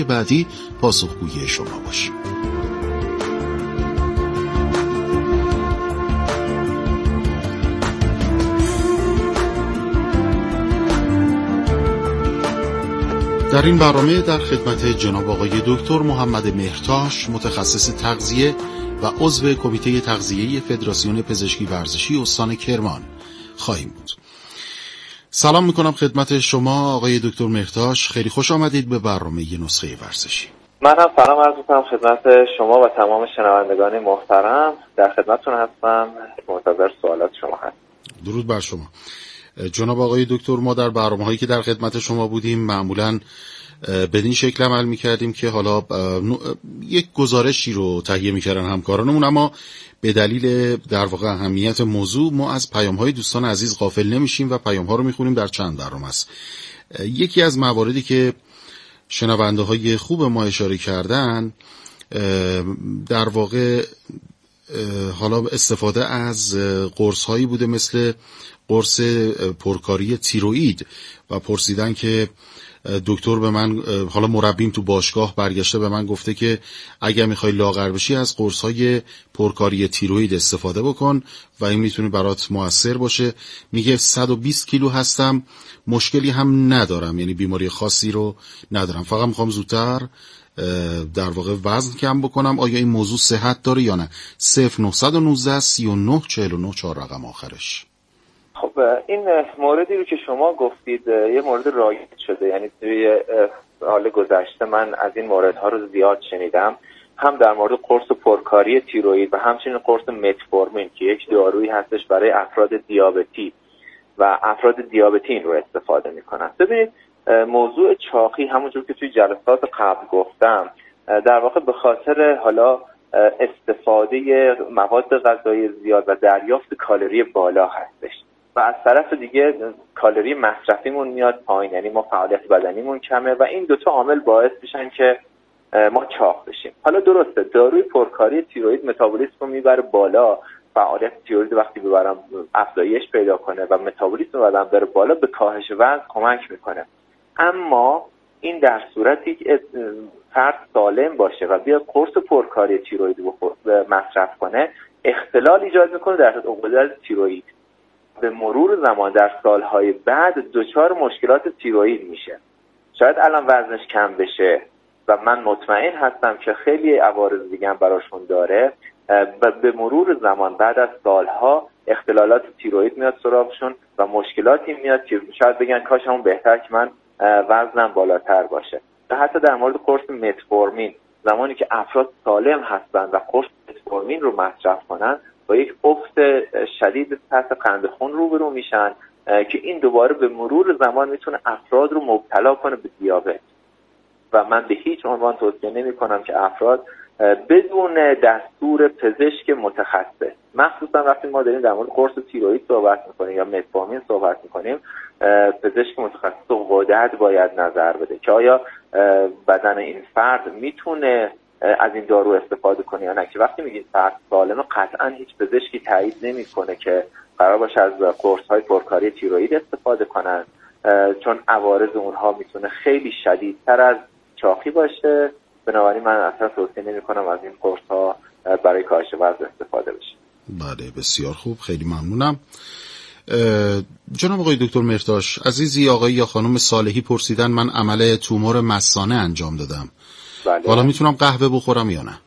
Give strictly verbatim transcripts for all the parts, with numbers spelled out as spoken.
بعدی پاسخگوی شما باشیم. در این برنامه در خدمت جناب آقای دکتر محمد مهرتاش، متخصص تغذیه و عضو کمیته تغذیه‌ای فدراسیون پزشکی ورزشی استان کرمان خواهیم بود. سلام میکنم خدمت شما آقای دکتر مهرتاش، خیلی خوش آمدید به برنامه نسخه ورزشی. من هم سلام عرض میکنم خدمت شما و تمام شنوندگان محترم. در خدمتتون هستم، منتظر سوالات شما هستم. درود بر شما جناب آقای دکتر. ما در برنامه‌هایی که در خدمت شما بودیم معمولاً بدین شکل عمل می‌کردیم که حالا یک گزارشی رو تهیه می‌کردن همکارانمون، اما به دلیل در واقع اهمیت موضوع ما از پیام‌های دوستان عزیز غافل نمی‌شیم و پیام‌ها رو می‌خونیم در چند برنامه است. یکی از مواردی که شنونده‌های خوب ما اشاره کردن در واقع حالا استفاده از قرص‌هایی بوده مثل قرص پرکاری تیروئید و پرسیدن که دکتر به من، حالا مربیم تو باشگاه برگشته به من گفته که اگر میخوای لاغر بشی از قرص‌های پرکاری تیروئید استفاده بکن و این میتونه برات موثر باشه. میگه صد و بیست کیلو هستم، مشکلی هم ندارم، یعنی بیماری خاصی رو ندارم، فقط میخوام زودتر در واقع وزن کم بکنم. آیا این موضوع صحت داره یا نه؟ صفر نه یک نه سی و نه چهل و نه چهار رقم آخرش. خب این موردی رو که شما گفتید یه مورد رایج شده، یعنی توی سال گذشته من از این موردها رو زیاد شنیدم، هم در مورد قرص پرکاری تیروئید و همچنین قرص متفورمین که یک دارویی هستش برای افراد دیابتی و افراد دیابتی این رو استفاده میکنن. ببینید موضوع چاقی همونجور که توی جلسات قبل گفتم در واقع به خاطر حالا استفاده مواد غذایی زیاد و دریافت کالری بالا هستش و از طرف دیگه کالری مصرفیمون میاد پایین، یعنی ما فعالیت بدنیمون کمه و این دوتا عامل باعث میشن که ما چاق بشیم. حالا درسته داروی پرکاری تیروئید متابولیسم رو میبره بالا، فعالیت تیروئید وقتی ببرم افزایش پیدا کنه و متابولیسم بدن بره بالا به کاهش وزن کمک میکنه، اما این در صورتی که فرد سالم باشه و بیاد قرص پرکاری تیروئید رو مصرف کنه اختلال ایجاد میکنه در عضلات تیروئید. به مرور زمان در سالهای بعد دچار مشکلات تیروئید میشه. شاید الان وزنش کم بشه و من مطمئن هستم که خیلی عوارض دیگه هم براشون داره و به مرور زمان بعد از سالها اختلالات تیروئید میاد سراغشون و مشکلاتی میاد که شاید بگن کاش همون بهتر که من وزنم بالاتر باشه. و حتی در مورد قرص متفورمین زمانی که افراد سالم هستن و قرص متفورمین رو مصرف کنن با یک افت شدید سطح قند خون روبرو میشن که این دوباره به مرور زمان میتونه افراد رو مبتلا کنه به دیابت و من به هیچ عنوان توصیه نمی کنم که افراد بدون دستور پزشک متخصص، مخصوصا وقتی ما داریم در مورد قرص تیروئید صحبت میکنیم یا متفورمین صحبت میکنیم، پزشک متخصص غدد باید نظر بده که آیا بدن این فرد میتونه از این دارو استفاده کنه یا نه. که وقتی میگید فرد سالمه قطعا هیچ پزشکی تایید نمیکنه که قرار باشه از قرص‌های پرکاری تیروئید استفاده کنن، چون عوارض اونها میتونه خیلی شدیدتر از چاقی باشه. بنابراین من اصلا توصیه نمیکنم از این قرص‌ها برای کاهش وزن استفاده بشه. بله بسیار خوب، خیلی ممنونم. جناب آقای دکتر مهرتاش عزیزی، آقای یا خانم صالحی پرسیدن من عمل تومور مثانه انجام دادم، بله. حالا میتونم قهوه بخورم یا نه؟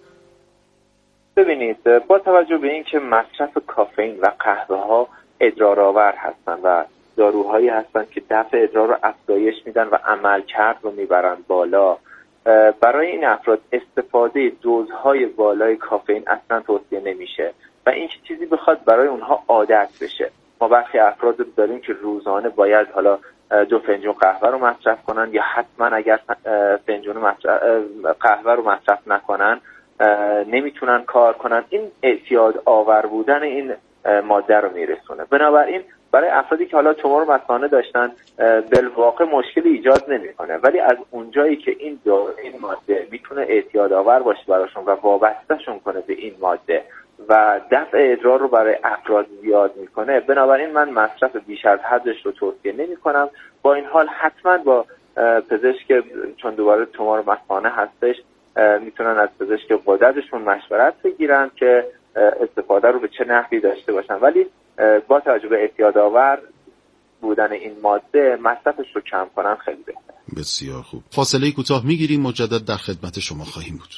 ببینید با توجه به اینکه مصرف کافئین و قهوه ها ادرارآور هستن و داروهایی هستن که دفع ادرار رو افزایش میدن و عملکرد رو میبرن بالا، برای این افراد استفاده دوزهای بالای کافئین اصلا توصیه نمیشه و این چیزی بخواد برای اونها عادت بشه. ما برخی افراد داریم که روزانه باید حالا دو فنجون قهوه رو مصرف کنن یا حتما اگر فنجون مصرف قهوه رو مصرف نکنن نمیتونن کار کنن. این اعتیاد آور بودن این ماده رو میرسونه. بنابراین برای افرادی که حالا تومور مثانه داشتن بالواقع مشکلی ایجاد نمیکنه، ولی از اونجایی که این این ماده میتونه اعتیاد آور باشه براشون و وابستهشون کنه به این ماده و دفع ادرار رو برای افراد زیاد میکنه، بنابراین من مصرف بیش از حدش رو توصیه نمی کنم. با این حال حتما با پزشک چون دوباره تومور مثانه هستش میتونن از پزشک غددشون مشورت بگیرن که استفاده رو به چه نحوی داشته باشن، ولی با توجه به اعتیادآور بودن این ماده مصرفش رو کم کنن خیلی بهتره. بسیار خوب. فاصله کوتاه میگیریم، مجدد در خدمت شما خواهیم بود.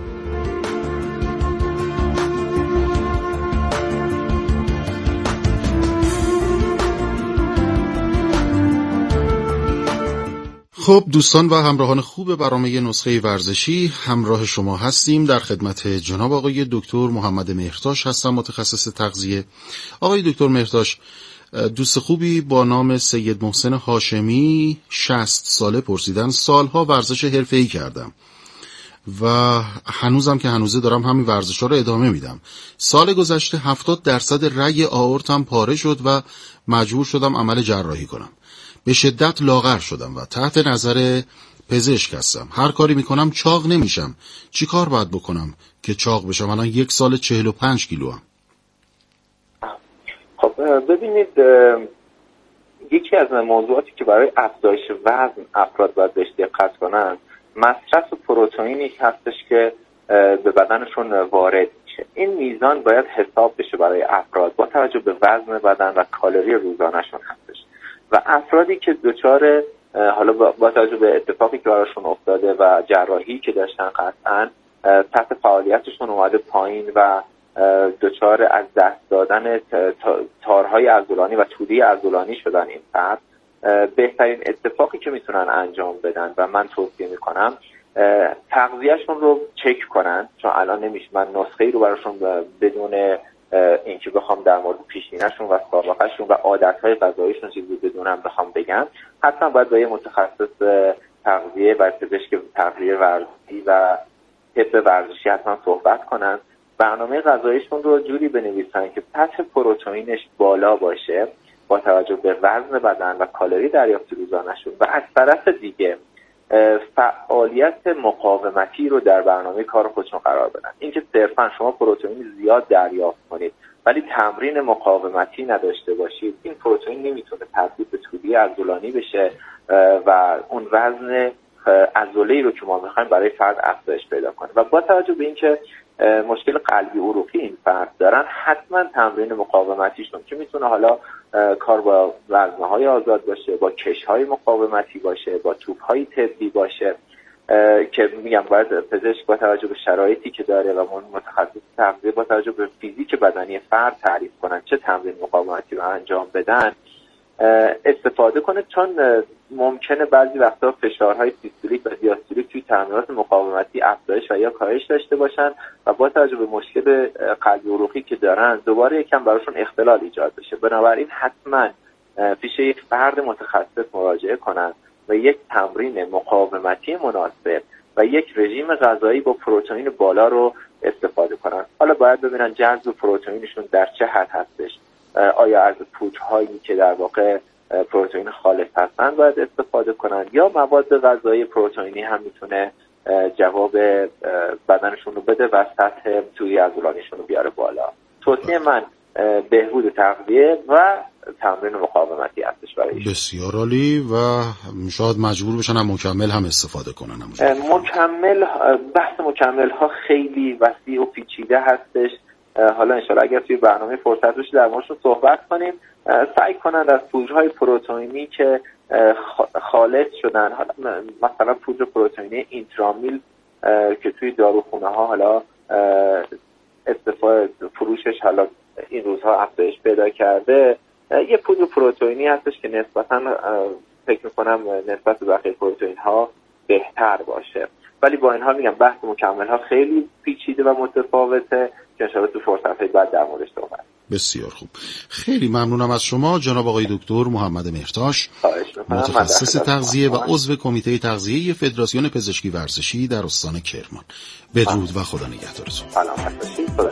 خب دوستان و همراهان خوب برنامه نسخه ورزشی، همراه شما هستیم. در خدمت جناب آقای دکتر محمد مهرتاش هستم، متخصص تغذیه. آقای دکتر مهرتاش، دوست خوبی با نام سید محسن هاشمی شصت ساله پرسیدن: سالها ورزش حرفه‌ای کردم و هنوزم که هنوزه دارم همین ورزش‌ها رو ادامه میدم. سال گذشته هفتاد درصد رگ آئورتم پاره شد و مجبور شدم عمل جراحی کنم. به شدت لاغر شدم و تحت نظر پزشک هستم. هر کاری میکنم چاق نمیشم. چی کار باید بکنم که چاق بشم؟ الان یک سال چهل و پنج کیلو هم. خب ببینید، یکی از موضوعاتی که برای افزایش وزن افراد باید بهش دقت کنن مصرف پروتئینی هستش که به بدنشون وارد میشه. این میزان باید حساب بشه برای افراد با توجه به وزن بدن و کالری روزانه‌شون هستش. و افرادی که دچار حالا با توجه به اتفاقی که براشون افتاده و جراحی که داشتن قطعاً سطح فعالیتشون اومده پایین و دچار از دست دادن تارهای عضلانی و توده عضلانی شدن این فرد، بهترین اتفاقی که میتونن انجام بدن و من توصیه میکنم تغذیهشون رو چک کنن، چون الان نمیشه من نسخه‌ای رو براشون بدون اینکه بخوام در مورد پیشینه‌شون و سابقه‌شون و عادت‌های غذاییشون چیزی بدونم بخوام بگم. حتما باید با یه متخصص تغذیه و پزشک تغذیه ورزشی و طب ورزشی حتما صحبت کنن. برنامه غذاییشون رو جوری بنویسن که سطح پروتئینش بالا باشه با توجه به وزن بدن و کالری دریافت روزانه‌شون، و از طرف دیگه فعالیت مقاومتی رو در برنامه کار خودشون قرار بدن. اینکه صرفا شما پروتئین زیاد دریافت کنید ولی تمرین مقاومتی نداشته باشید، این پروتئین نمیتونه تبدیل به توده عضلانی بشه و اون وزن عضله‌ای رو که ما می‌خوایم برای فرد افزایش پیدا کنه. و با توجه به اینکه مشکل قلبی عروقی این فرد دارن، حتما تمرین مقاومتیشون که میتونه حالا کار با وزنه‌های آزاد باشه، با کش‌های مقاومتی باشه، با توپ‌های طبی باشه، که میگم باید پزشک با توجه به شرایطی که داره و متخصص تغذیه با توجه به فیزیک بدنی فرد تعریف کنن چه تمرین مقاومتی رو انجام بدن استفاده کنه، چون ممکنه بعضی وقتا فشارهای سیستولیک و دیاستولیک توی تمرینات مقاومتی افزایش و یا کاهش داشته باشن و با توجه به مشکل قلبی عروقی که دارن دوباره یکم براشون اختلال ایجاد بشه. بنابراین حتما پیش یک فرد متخصص مراجعه کنن و یک تمرین مقاومتی مناسب و یک رژیم غذایی با پروتئین بالا رو استفاده کنن. حالا باید ببینن جذب پروتئینشون در چه حد هستش. آیا از پودرهایی که در واقع پروتئین خالص هستن باید استفاده کنن یا مواد غذایی پروتئینی هم میتونه جواب بدنشون رو بده و سطح توی عضلانیشون رو بیاره بالا. توصیه من بهبود تغذیه و تمرین مقاومتی هستش برای ایشون. بسیار عالی. و شاید مجبور بشن هم مکمل هم استفاده کنن. مکمل، بحث مکمل ها خیلی وسیع و پیچیده هستش. حالا انشالله اگر توی برنامه فرصت بشه در موردش صحبت کنیم. سعی کنند از پودرهای پروتئینی که خالص شدن، مثلا پودر پروتئینی اینترامیل که توی داروخونه ها حالا استفاده فروشش حالا این روزها افزایش پیدا کرده، یه پودر پروتئینی هستش که نسبتا فکر می‌کنم نسبت به بقیه پروتئین ها بهتر باشه. ولی با این حال میگم بحث مکمل ها خیلی پیچیده و متفاوته که انشاءالله تو فرصت‌های بعد در موردش صحبت. بسیار خوب. خیلی ممنونم از شما جناب آقای دکتر محمد مهرتاش، متخصص تغذیه و عضو کمیته تغذیه فدراسیون پزشکی ورزشی در استان کرمان. بدرود و خدا نگهدارتون. سلامت باشید.